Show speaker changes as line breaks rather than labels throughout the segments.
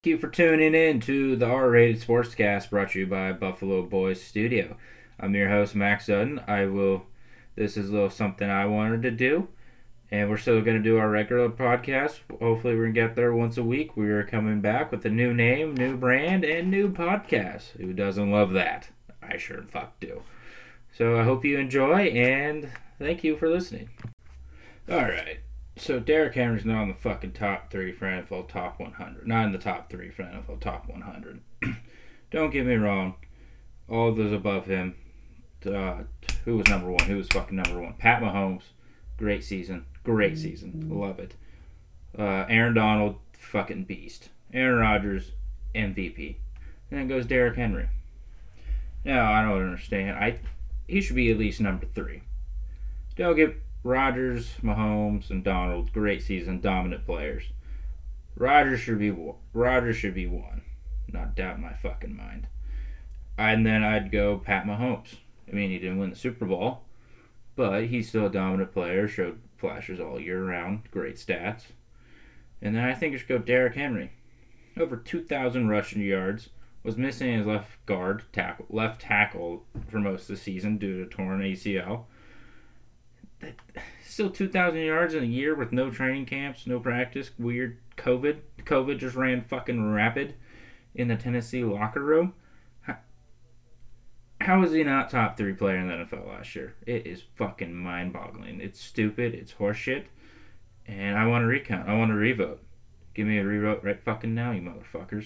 Thank you for tuning in to the R-rated sportscast brought to you by Buffalo Boys Studio. I'm your host Max Dutton. This is a little something I wanted to do, and we're still going to do our regular podcast. Hopefully, we're going to get there once a week. We are coming back with a new name, new brand, and new podcast. Who doesn't love that? I sure fuck do. So I hope you enjoy, and thank you for listening. All right. So Derrick Henry's not in the fucking top three for NFL top 100. Not in the top three for NFL top 100. Don't get me wrong. All of those above him. Who was number one? Who was fucking number one? Pat Mahomes. Great season. Great season. Love it. Aaron Donald. Fucking beast. Aaron Rodgers. MVP. And then goes Derrick Henry. Now, I don't understand. He should be at least number three. Don't get Rodgers, Mahomes, and Donald, great season, dominant players. Rodgers should be one. Not doubt in my fucking mind. And then I'd go Pat Mahomes. I mean, he didn't win the Super Bowl, but he's still a dominant player, showed flashes all year round, great stats. And then I think I should go Derrick Henry. Over 2,000 rushing yards, was missing his left tackle for most of the season due to torn ACL. Still 2,000 yards in a year with no training camps, no practice, weird COVID. COVID just ran fucking rapid in the Tennessee locker room. How is he not top three player in the NFL last year? It is fucking mind-boggling. It's stupid. It's horseshit. And I want a recount. I want a revote. Give me a revote right fucking now, you motherfuckers.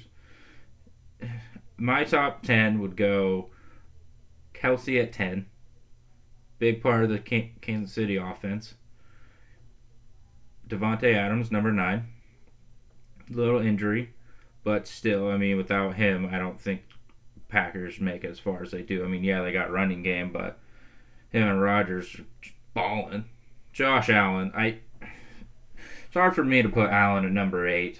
My top 10 would go Kelsey at 10. Big part of the Kansas City offense. Devontae Adams, number 9. Little injury, but still, I mean, without him, I don't think Packers make as far as they do. I mean, yeah, they got running game, but him and Rodgers balling. Josh Allen, it's hard for me to put Allen at number 8.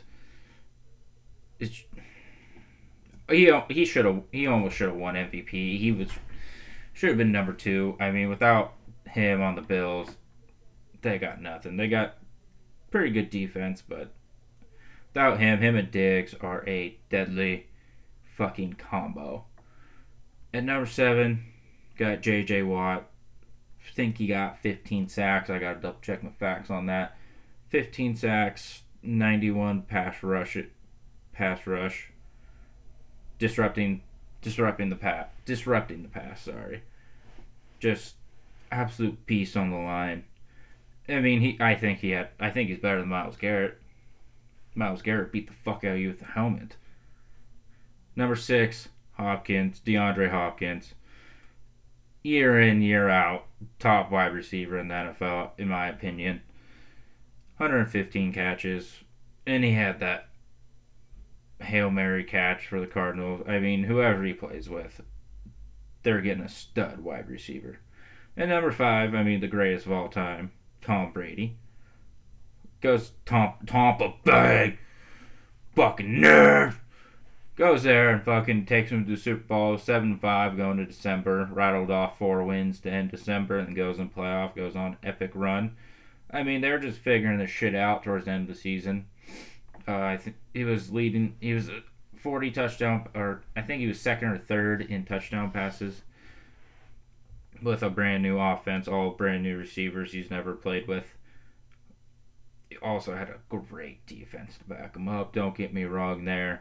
He almost should have won MVP. He should have been number 2. I mean, without him on the Bills, they got nothing. They got pretty good defense, but without him and Diggs are a deadly fucking combo. At number 7, got J.J. Watt. I think he got 15 sacks. I got to double check my facts on that. 15 sacks, 91 pass rush. Disrupting the pass, sorry. Just absolute beast on the line. I mean, I think he's better than Myles Garrett. Myles Garrett beat the fuck out of you with the helmet. Number 6, DeAndre Hopkins. Year in, year out, top wide receiver in the NFL, in my opinion. 115 catches, and he had that Hail Mary catch for the Cardinals. I mean, whoever he plays with, they're getting a stud wide receiver. And number 5, I mean, the greatest of all time, Tom Brady. Goes Tampa Bay. Fucking nerd. Goes there and fucking takes him to the Super Bowl. 7-5 going to December. Rattled off 4 wins to end December and goes in playoff. Goes on epic run. I mean, they're just figuring this shit out towards the end of the season. I think he was leading. He was a 40 touchdown, or I think he was second or third in touchdown passes. With a brand new offense, all brand new receivers he's never played with. He also had a great defense to back him up. Don't get me wrong there.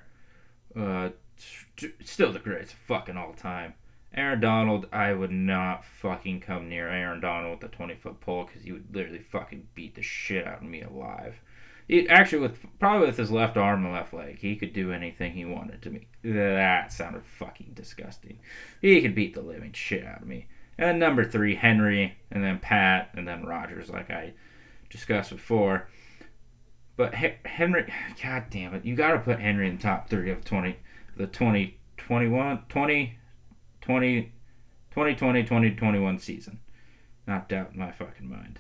Still the greatest fucking all time. Aaron Donald, I would not fucking come near Aaron Donald with a 20-foot pole because he would literally fucking beat the shit out of me alive. Actually, probably with his left arm and left leg, he could do anything he wanted to me. That sounded fucking disgusting. He could beat the living shit out of me. And number 3, Henry, and then Pat, and then Rodgers, like I discussed before. But Henry, god damn it, you got to put Henry in the top 3 of 2020 season. Not doubt in my fucking mind.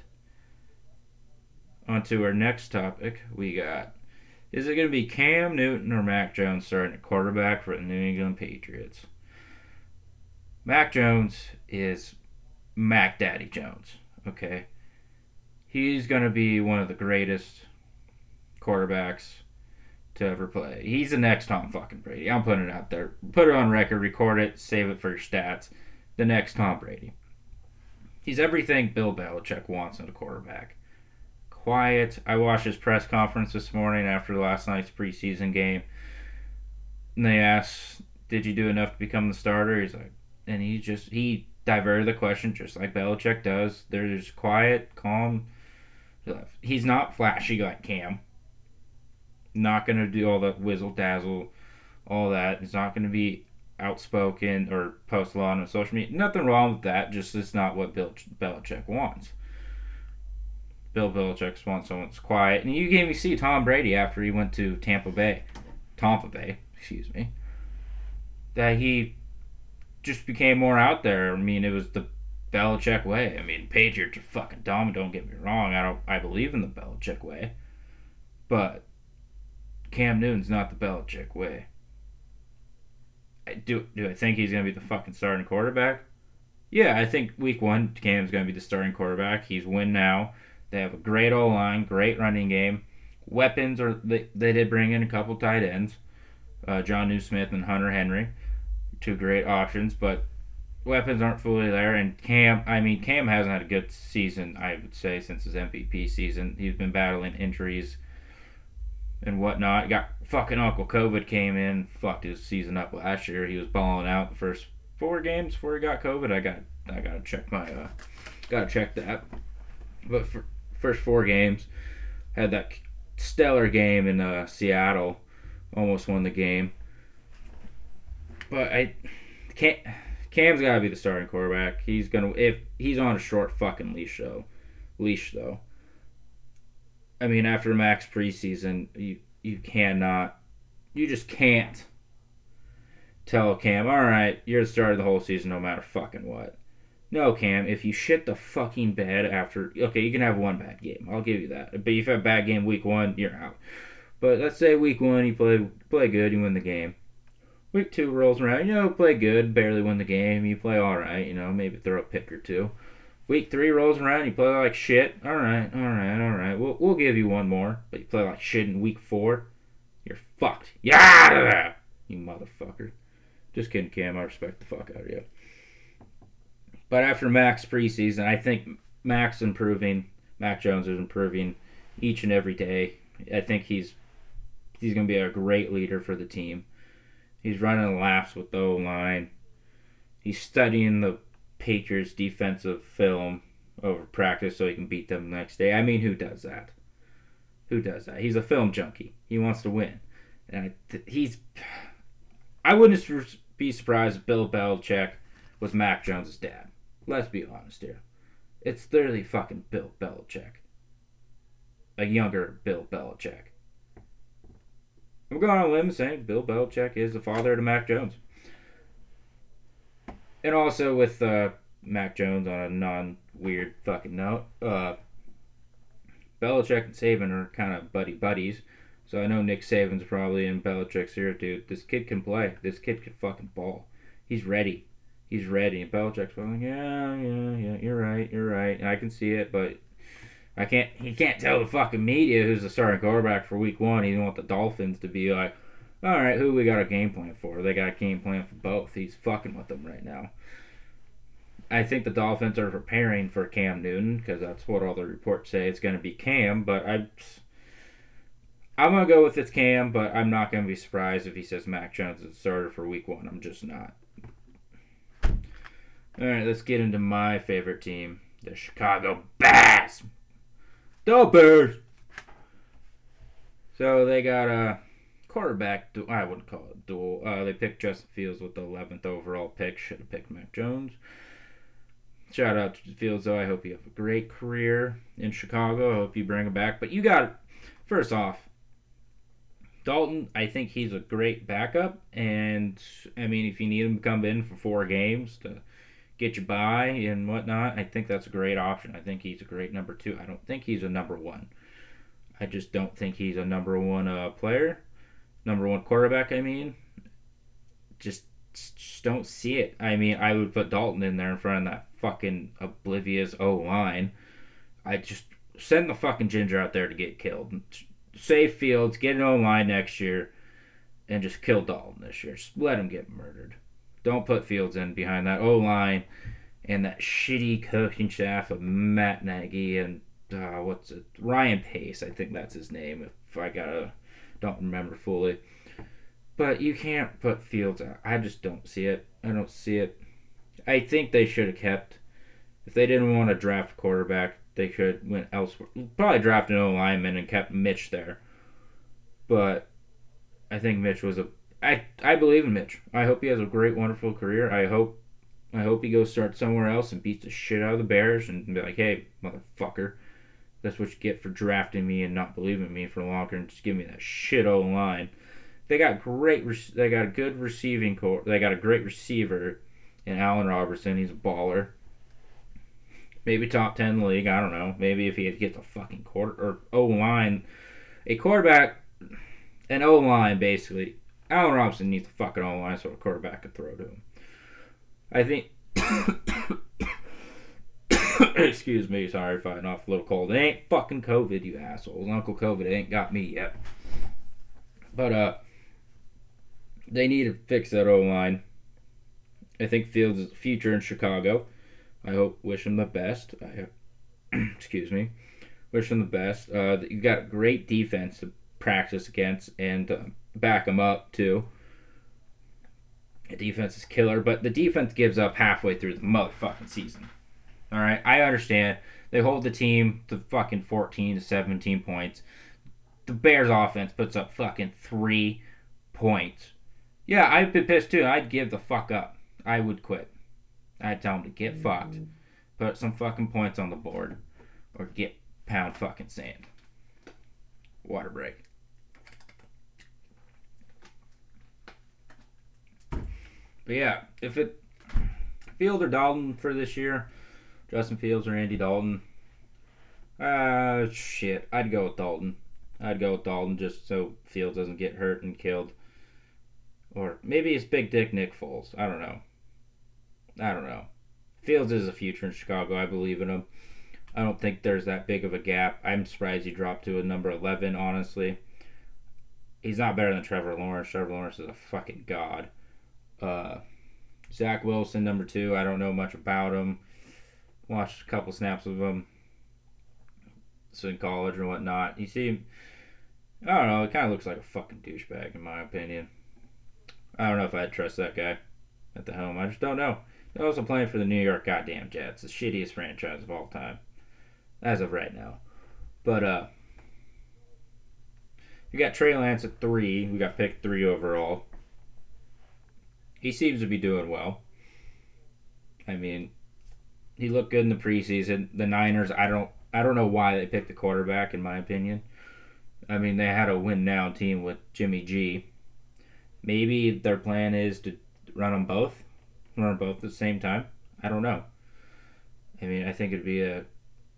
On to our next topic, we got, is it going to be Cam Newton or Mac Jones starting at quarterback for the New England Patriots? Mac Jones is Mac Daddy Jones, okay? He's going to be one of the greatest quarterbacks to ever play. He's the next Tom fucking Brady. I'm putting it out there. Put it on record, record it, save it for your stats. The next Tom Brady. He's everything Bill Belichick wants in a quarterback. Quiet. I watched his press conference this morning after last night's preseason game. And they asked, did you do enough to become the starter? He's like, and he diverted the question just like Belichick does. They're just quiet, calm. He's not flashy like Cam. Not going to do all the whizzle dazzle, all that. He's not going to be outspoken or post a lot on social media. Nothing wrong with that. Just it's not what Bill Belichick wants. Bill Belichick wants someone that's quiet. And you can even see Tom Brady after he went to Tampa Bay, that he just became more out there. I mean, it was the Belichick way. I mean, Patriots are fucking dumb. Don't get me wrong. I believe in the Belichick way, but Cam Newton's not the Belichick way. Do I think he's gonna be the fucking starting quarterback? Yeah, I think week 1 Cam's gonna be the starting quarterback. He's win now. They have a great O-line, great running game. Weapons they did bring in a couple tight ends, John Smith and Hunter Henry, 2 great options, but weapons aren't fully there. And Cam hasn't had a good season, I would say, since his MVP season. He's been battling injuries and whatnot. Got fucking Uncle COVID came in, fucked his season up last year. He was balling out the first 4 games before he got COVID. I gotta check that. But for first 4 games, had that stellar game in Seattle, almost won the game. But Cam's gotta be the starting quarterback. If he's on a short fucking leash though. I mean, after Max preseason, you just can't tell Cam, all right, you're the starter of the whole season no matter fucking what. No, Cam, if you shit the fucking bed after, okay, you can have 1 bad game. I'll give you that. But if you have a bad game week 1, you're out. But let's say week 1, you play good, you win the game. Week 2 rolls around, play good, barely win the game, you play all right, maybe throw a pick or 2. Week 3 rolls around, you play like shit. All right. We'll give you 1 more, but you play like shit in week 4, you're fucked. Yeah, you motherfucker. Just kidding, Cam. I respect the fuck out of you. But after Max preseason, I think Mac Jones is improving each and every day. I think he's going to be a great leader for the team. He's running laps with the O-line. He's studying the Patriots defensive film over practice so he can beat them the next day. I mean, who does that? He's a film junkie. He wants to win. And I wouldn't be surprised if Bill Belichick was Mac Jones' dad. Let's be honest here. It's literally fucking Bill Belichick. A younger Bill Belichick. I'm going on a limb saying Bill Belichick is the father to Mac Jones. And also with Mac Jones on a non-weird fucking note, Belichick and Saban are kind of buddies. So I know Nick Saban's probably in Belichick's ear, dude. This kid can play. This kid can fucking ball. He's ready. And Belichick's like, yeah, you're right. And I can see it, but he can't tell the fucking media who's the starting quarterback for week 1. He didn't want the Dolphins to be like, all right, who we got a game plan for? They got a game plan for both. He's fucking with them right now. I think the Dolphins are preparing for Cam Newton because that's what all the reports say. It's going to be Cam, but I'm going to go with it's Cam, but I'm not going to be surprised if he says Mac Jones is the starter for week 1. I'm just not. All right, let's get into my favorite team, the Chicago Bears. The Bears. So they got a quarterback. I wouldn't call it duel. They picked Justin Fields with the 11th overall pick. Should have picked Mac Jones. Shout out to Fields, though. I hope you have a great career in Chicago. I hope you bring him back. But you got, first off, Dalton, I think he's a great backup. And, I mean, if you need him to come in for 4 games to get you by and whatnot, I think that's a great option. I think he's a great number 2. I don't think he's a number 1. I just don't think he's a number 1 player. Number 1 quarterback, I mean. Just don't see it. I mean, I would put Dalton in there in front of that fucking oblivious O-line. I just send the fucking ginger out there to get killed. save Fields, get an O-line next year, and just kill Dalton this year. Just let him get murdered. Don't put Fields in behind that O-line and that shitty coaching staff of Matt Nagy and Ryan Pace. I think that's his name. If I don't remember fully. But you can't put Fields out. I just don't see it. I don't see it. I think they should have kept. If they didn't want to draft a quarterback, they should went elsewhere. Probably drafted an O-lineman and kept Mitch there. But I think Mitch was I believe in Mitch. I hope he has a great, wonderful career. I hope he goes start somewhere else and beats the shit out of the Bears and be like, hey, motherfucker, that's what you get for drafting me and not believing in me for longer and just give me that shit O-line. They got a good receiving core. They got a great receiver in Allen Robertson. He's a baller. Maybe top 10 in the league. I don't know. Maybe if he gets a fucking quarter or O-line, a quarterback, an O-line basically. Allen Robinson needs a fucking O-line so a quarterback could throw to him. I think. Excuse me. Sorry, fighting off a little cold. It ain't fucking COVID, you assholes. Uncle COVID ain't got me yet. But they need to fix that O-line. I think Fields is the future in Chicago. Wish him the best. Excuse me. Wish him the best. You got great defense to practice against and back him up too. The defense is killer, but the defense gives up halfway through the motherfucking season. All right, I understand. They hold the team to fucking 14 to 17 points. The Bears offense puts up fucking 3 points. Yeah, I'd be pissed too. I'd give the fuck up. I would quit. I'd tell them to get fucked. Put some fucking points on the board. Or get pound fucking sand. Water break. But yeah, if it Field or Dalton for this year, Justin Fields or Andy Dalton, shit, I'd go with Dalton. I'd go with Dalton just so Fields doesn't get hurt and killed. Or maybe it's Big Dick Nick Foles. I don't know. Fields is a future in Chicago. I believe in him. I don't think there's that big of a gap. I'm surprised he dropped to a number 11, honestly. He's not better than Trevor Lawrence. Trevor Lawrence is a fucking god. Zach Wilson, number 2. I don't know much about him. Watched a couple snaps of him. So in college and whatnot. You see him, I don't know, it kind of looks like a fucking douchebag in my opinion. I don't know if I'd trust that guy at the helm. I just don't know. He's also playing for the New York goddamn Jets, the shittiest franchise of all time. As of right now. But, we got Trey Lance at 3. We got picked 3 overall. He seems to be doing well. I mean, he looked good in the preseason. The Niners, I don't know why they picked the quarterback, in my opinion. I mean, they had a win-now team with Jimmy G. Maybe their plan is to run them both at the same time. I don't know. I mean, I think it'd be a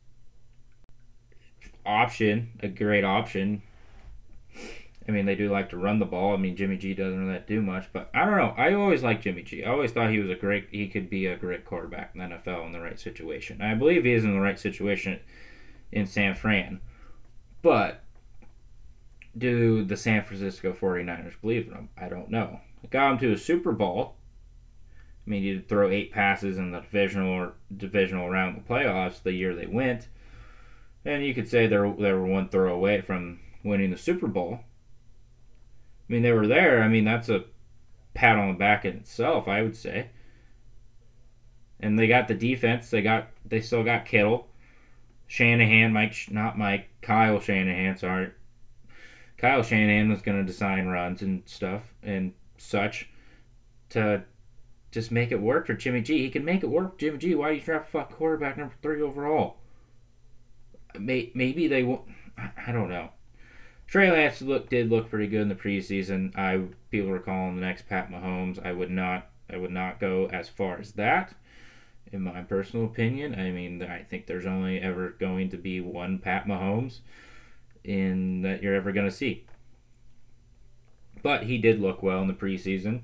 great option. I mean, they do like to run the ball. I mean, Jimmy G doesn't really do much, but I don't know. I always liked Jimmy G. I always thought he could be a great quarterback in the NFL in the right situation. And I believe he is in the right situation in San Fran. But do the San Francisco 49ers believe in him? I don't know. It got him to a Super Bowl. I mean, you throw 8 passes in the divisional round of the playoffs the year they went. And you could say they were one throw away from winning the Super Bowl. I mean, they were there. I mean, that's a pat on the back in itself, I would say. And they got the defense. They still got Kittle, Shanahan, Kyle Shanahan, sorry. Kyle Shanahan was going to design runs and stuff and such to just make it work for Jimmy G. He can make it work, Jimmy G. Why do you draft fuck quarterback number 3 overall? Maybe they won't. I don't know. Trey Lance did look pretty good in the preseason. People were calling the next Pat Mahomes. I would not go as far as that, in my personal opinion. I mean, I think there's only ever going to be one Pat Mahomes that you're ever going to see. But he did look well in the preseason.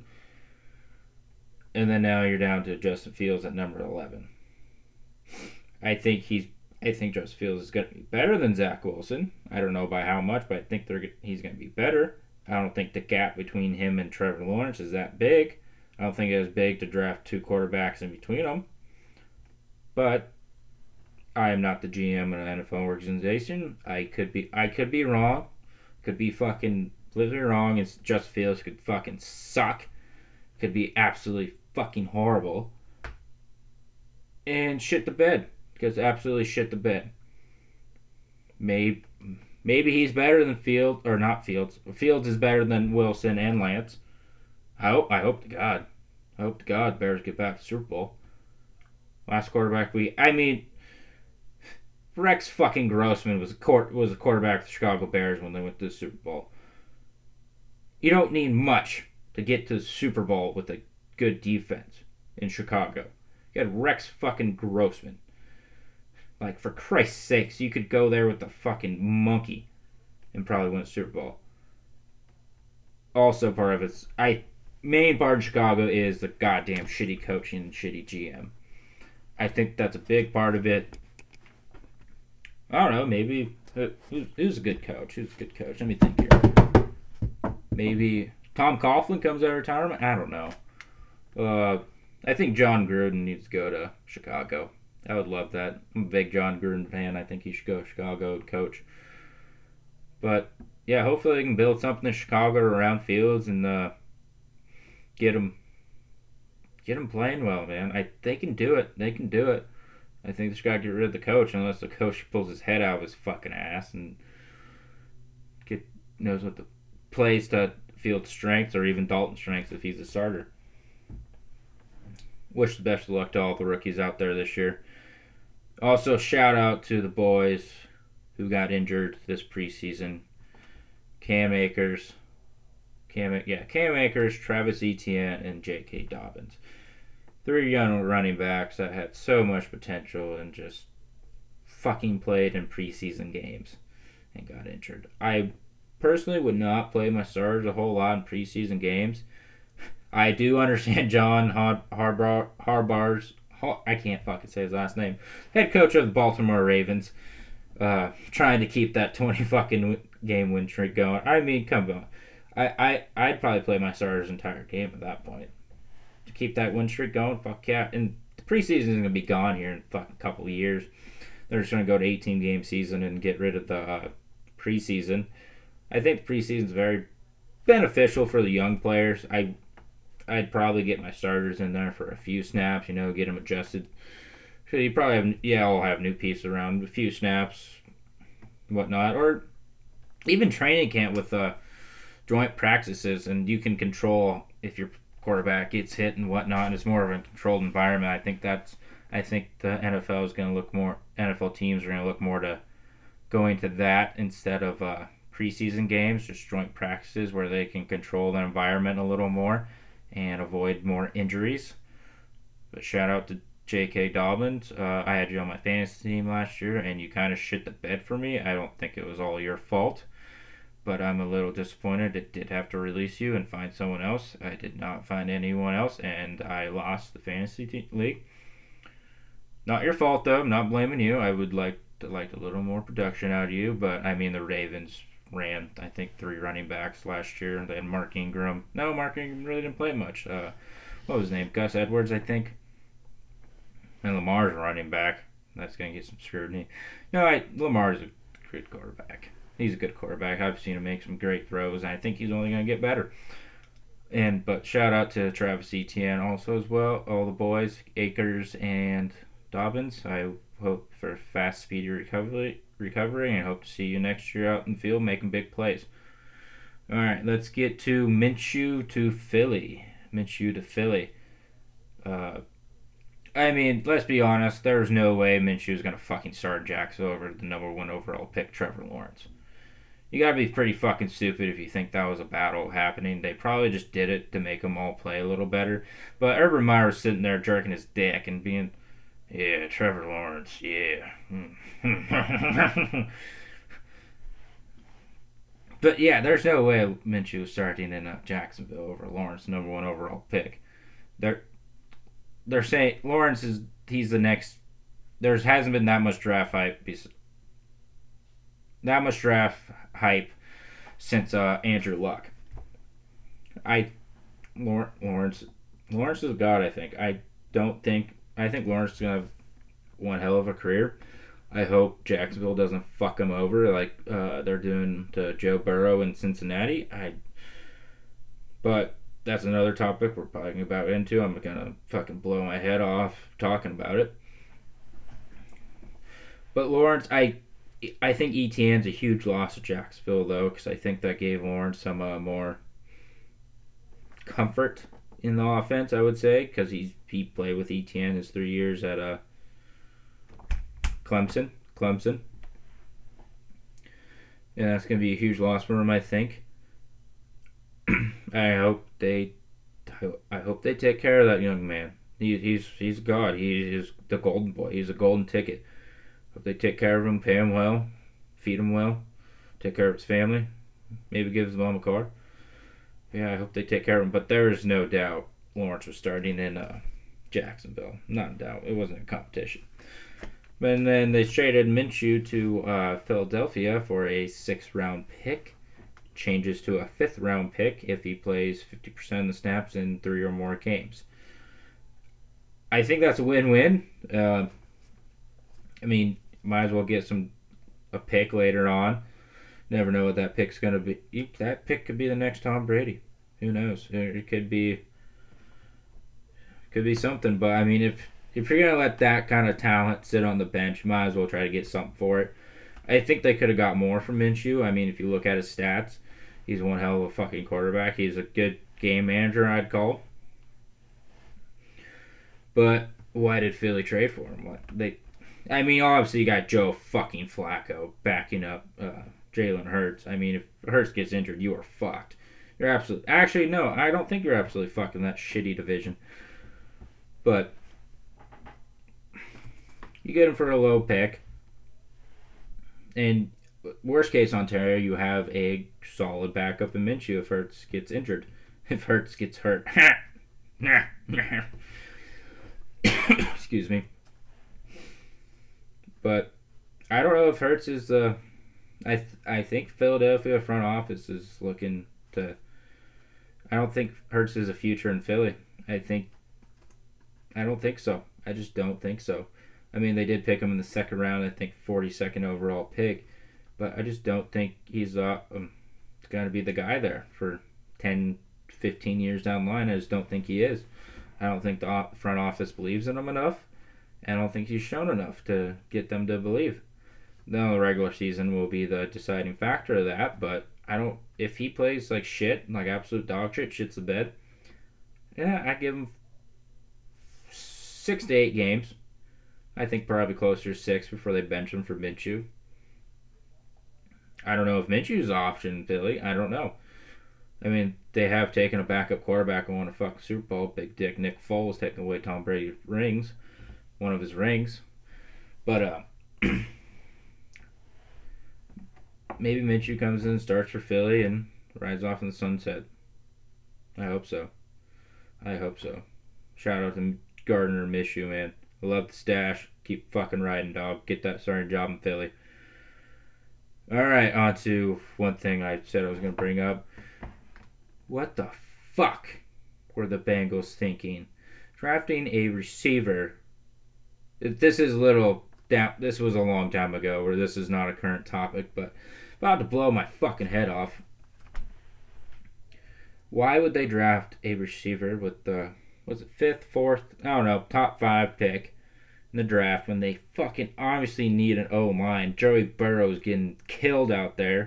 And then now you're down to Justin Fields at number 11. I think I think Justin Fields is going to be better than Zach Wilson. I don't know by how much, but I think he's going to be better. I don't think the gap between him and Trevor Lawrence is that big. I don't think it is big to draft 2 quarterbacks in between them. But I am not the GM of an NFL organization. I could be wrong. Could be fucking completely wrong. It's Justin Fields could fucking suck. Could be absolutely fucking horrible. And shit the bed. Because absolutely shit the bed. Maybe he's better than Fields, or not Fields. Fields is better than Wilson and Lance. I hope to God. I hope to God Bears get back to the Super Bowl. Last quarterback Rex fucking Grossman was a quarterback for the Chicago Bears when they went to the Super Bowl. You don't need much to get to the Super Bowl with a good defense in Chicago. You got Rex fucking Grossman. Like, for Christ's sakes, you could go there with the fucking monkey and probably win a Super Bowl. Also, part of its main part of Chicago is the goddamn shitty coaching and shitty GM. I think that's a big part of it. I don't know, maybe who's a good coach? Who's a good coach? Let me think here. Maybe Tom Coughlin comes out of retirement? I don't know. I think John Gruden needs to go to Chicago. I would love that. I'm a big John Gruden fan. I think he should go to Chicago and coach. But, yeah, hopefully they can build something in Chicago around Fields and get him playing well, man. They can do it. They can do it. I think they just got to get rid of the coach unless the coach pulls his head out of his fucking ass and knows what the plays to Fields' strengths or even Dalton's strengths if he's a starter. Wish the best of luck to all the rookies out there this year. Also, shout out to the boys who got injured this preseason. Cam Akers, Travis Etienne, and J.K. Dobbins. 3 young running backs that had so much potential and just fucking played in preseason games and got injured. I personally would not play my starters a whole lot in preseason games. I do understand John Harbaugh's, I can't fucking say his last name, head coach of the Baltimore Ravens, trying to keep that 20 fucking game win streak going. I mean, come on. I'd probably play my starters entire game at that point. To keep that win streak going, fuck yeah. And the preseason is going to be gone here in a fucking couple of years. They're just going to go to 18-game season and get rid of the preseason. I think the preseason is very beneficial for the young players. I'd probably get my starters in there for a few snaps, get them adjusted. So you probably I'll have new pieces around, a few snaps, whatnot. Or even training camp with joint practices, and you can control if your quarterback gets hit and whatnot, and it's more of a controlled environment. I think the NFL is going to look more, NFL teams are going to look more to going to that instead of preseason games, just joint practices where they can control the environment a little more and avoid more injuries. But shout out to J.K. Dobbins. I had you on my fantasy team last year, and you kind of shit the bed for me. I don't think it was all your fault, but I'm a little disappointed it did have to release you and find someone else. I did not find anyone else, and I lost the fantasy league. Not your fault, though. I'm not blaming you. I would like a little more production out of you, but I mean, the Ravens ran, I think, 3 running backs last year. They had Mark Ingram. No, Mark Ingram really didn't play much. What was his name? Gus Edwards, I think. And Lamar's a running back. That's going to get some scrutiny. No, Lamar's a good quarterback. He's a good quarterback. I've seen him make some great throws, and I think he's only going to get better. But shout out to Travis Etienne also as well. All the boys, Akers and Dobbins. I hope for a fast, speedy recovery, and hope to see you next year out in the field making big plays. All right, let's get to Minshew to Philly. I mean, let's be honest. There's no way Minshew is going to fucking start Jacksonville over the number 1 overall pick, Trevor Lawrence. You got to be pretty fucking stupid if you think that was a battle happening. They probably just did it to make them all play a little better. But Urban Meyer was sitting there jerking his dick and being, yeah, Trevor Lawrence, yeah. But yeah, there's no way Minshew was starting in Jacksonville over Lawrence, number 1 overall pick. They're saying Lawrence he's the next there hasn't been that much draft hype since Andrew Luck. I Lawrence is God. I think. I think Lawrence is gonna have one hell of a career. I hope Jacksonville doesn't fuck him over like they're doing to Joe Burrow in Cincinnati. But that's another topic we're probably about into. I'm gonna fucking blow my head off talking about it. But Lawrence, I think ETN's a huge loss to Jacksonville though, because I think that gave Lawrence some more comfort in the offense. I would say because he played with ETN his 3 years at Clemson. And that's going to be a huge loss for him, I think. I hope they take care of that young man. He's God. He is the golden boy. He's a golden ticket. Hope they take care of him, pay him well, feed him well, take care of his family. Maybe give his mom a car. Yeah, I hope they take care of him. But there is no doubt Lawrence was starting in Jacksonville. Not in doubt. It wasn't a competition. And then they traded Minshew to Philadelphia for a 6th-round pick. Changes to a 5th-round pick if he plays 50% of the snaps in 3 or more games. I think that's a win-win. I mean, might as well get a pick later on. Never know what that pick's going to be. That pick could be the next Tom Brady. Who knows? It could be something. But I mean, if you're gonna let that kind of talent sit on the bench, might as well try to get something for it. I think they could have got more from Minshew. I mean, if you look at his stats, he's one hell of a fucking quarterback. He's a good game manager, I'd call. But why did Philly trade for him? I mean, obviously you got Joe fucking Flacco backing up Jalen Hurts. I mean, if Hurts gets injured, you are fucked. You're absolutely. Actually, no, I don't think you're absolutely fucked in that shitty division. But you get him for a low pick. And worst case Ontario, you have a solid backup in Minshew if Hurts gets injured. If Hurts gets hurt. Excuse me. But I don't know if Hurts is the. I think Philadelphia front office is looking to. I don't think Hurts is a future in Philly. I don't think so. I just don't think so. I mean, they did pick him in the 2nd round. I think 42nd overall pick, but I just don't think he's going to be the guy there for 10, 15 years down the line. I just don't think he is. I don't think the front office believes in him enough. And I don't think he's shown enough to get them to believe. Now the regular season will be the deciding factor of that, but if he plays like shit, like absolute dog shit, shits the bed, yeah, I give him 6 to 8 games. I think probably closer to 6 before they bench him for Minshew. I don't know if Minshew's an option in Philly. I don't know. I mean, they have taken a backup quarterback and won a fucking Super Bowl. Big dick Nick Foles taking away Tom Brady's rings. One of his rings. But, maybe Minshew comes in, starts for Philly, and rides off in the sunset. I hope so. Shout out to Gardner Minshew, man. I love the stash. Keep fucking riding, dog. Get that starting job in Philly. Alright, on to one thing I said I was going to bring up. What the fuck were the Bengals thinking? Drafting a receiver. This was a long time ago, where this is not a current topic, but about to blow my fucking head off. Why would they draft a receiver with the, was it 5th, 4th, I don't know, top 5 pick in the draft when they fucking obviously need an O-line? Joey Burrow's getting killed out there.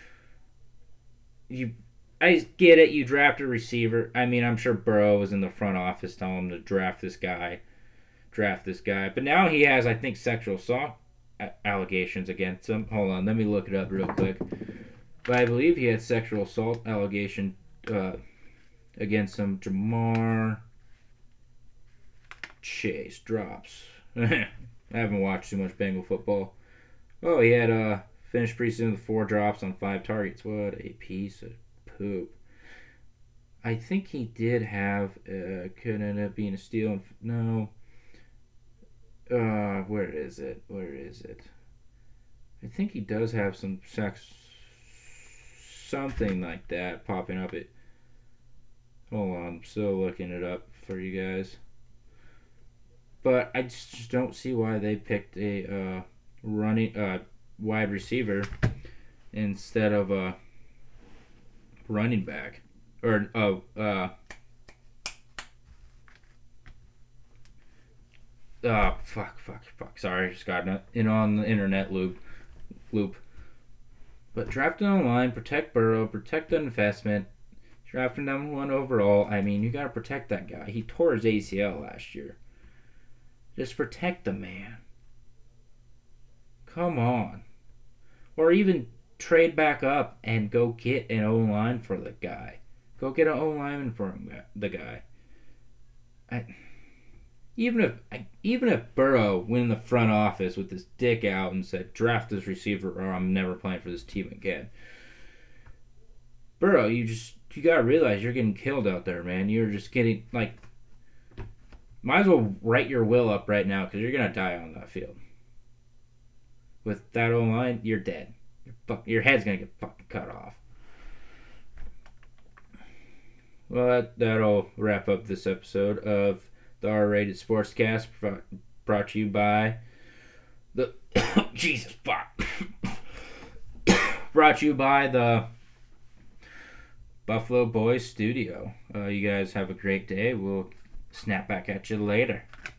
I get it, you draft a receiver. I mean, I'm sure Burrow was in the front office telling him to draft this guy. But now he has, I think, sexual assault allegations against him. Hold on, let me look it up real quick. But I believe he had sexual assault allegation against him. Jamar Chase drops. I haven't watched too much Bengal football. Oh, he had finished preseason with 4 drops on 5 targets. What a piece of poop. I think he did have could end up being a steal. No. Where is it? Where is it? I think he does have some sex, something like that popping up. It. Hold on, I'm still looking it up for you guys. But I just don't see why they picked a running wide receiver instead of a running back or fuck. Sorry, I just got in on the internet loop. But drafting online, protect Burrow, protect the investment. Drafting number one overall. I mean, you gotta protect that guy. He tore his ACL last year. Just protect the man. Come on. Or even trade back up and go get an O-line for the guy. Go get an O-lineman for the guy. Even if Burrow went in the front office with his dick out and said, draft this receiver or I'm never playing for this team again. Burrow, you gotta realize you're getting killed out there, man. You're just getting, might as well write your will up right now because you're gonna die on that field. With that O-line, you're dead. Your head's gonna get fucking cut off. Well, that'll wrap up this episode of the R-Rated Sportscast, brought to you by the Jesus fuck. Brought to you by the Buffalo Boys Studio. You guys have a great day. We'll snap back at you later.